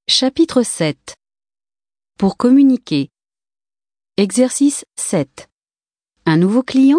Chapitre 7. Pour communiquer. Exercice 7. Un nouveau client?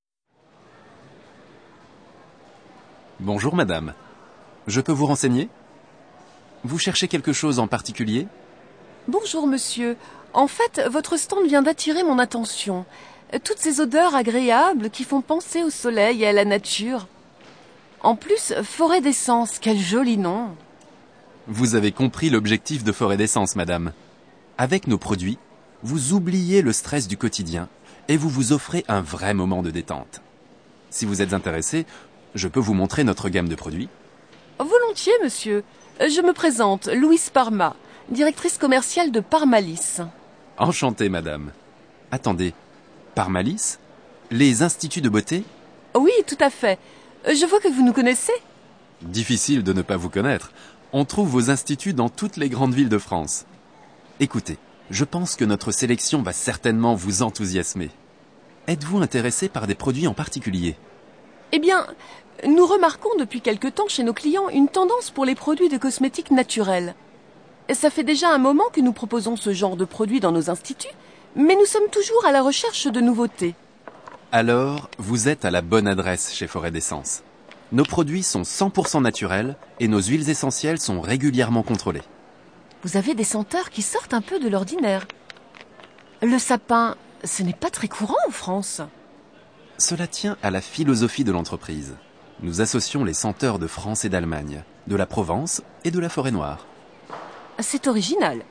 Bonjour madame. Je peux vous renseigner? Vous cherchez quelque chose en particulier? Bonjour monsieur. En fait, votre stand vient d'attirer mon attention. Toutes ces odeurs agréables qui font penser au soleil et à la nature. En plus, Forêt d'Essence, quel joli nom. Vous avez compris l'objectif de Forêt d'Essence, madame. Avec nos produits, vous oubliez le stress du quotidien et vous vous offrez un vrai moment de détente. Si vous êtes intéressé, je peux vous montrer notre gamme de produits. Volontiers, monsieur. Je me présente, Louise Parma, directrice commerciale de Parmalis. Enchantée, madame. Attendez, Parmalis? Les instituts de beauté? Oui, tout à fait. Je vois que vous nous connaissez. Difficile de ne pas vous connaître. On trouve vos instituts dans toutes les grandes villes de France. Écoutez, je pense que notre sélection va certainement vous enthousiasmer. Êtes-vous intéressé par des produits en particulier? Eh bien, nous remarquons depuis quelque temps chez nos clients une tendance pour les produits de cosmétiques naturels. Ça fait déjà un moment que nous proposons ce genre de produits dans nos instituts, mais nous sommes toujours à la recherche de nouveautés. Alors, vous êtes à la bonne adresse chez Forêt d'Essence. Nos produits sont 100% naturels et nos huiles essentielles sont régulièrement contrôlées. Vous avez des senteurs qui sortent un peu de l'ordinaire. Le sapin, ce n'est pas très courant en France. Cela tient à la philosophie de l'entreprise. Nous associons les senteurs de France et d'Allemagne, de la Provence et de la Forêt Noire. C'est original.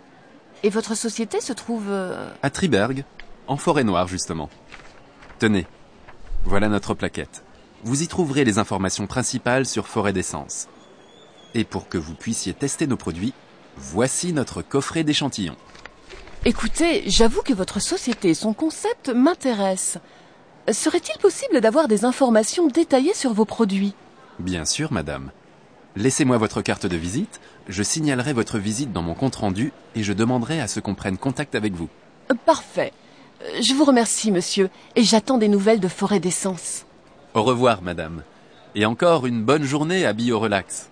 Et votre société se trouve... À Triberg, en Forêt Noire justement. Tenez, voilà notre plaquette. Vous y trouverez les informations principales sur Forêt d'Essence. Et pour que vous puissiez tester nos produits, voici notre coffret d'échantillons. Écoutez, j'avoue que votre société et son concept m'intéressent. Serait-il possible d'avoir des informations détaillées sur vos produits? Bien sûr, madame. Laissez-moi votre carte de visite, je signalerai votre visite dans mon compte-rendu et je demanderai à ce qu'on prenne contact avec vous. Parfait. Je vous remercie, monsieur, et j'attends des nouvelles de Forêt d'Essence. Au revoir, madame. Et encore une bonne journée à BioRelax.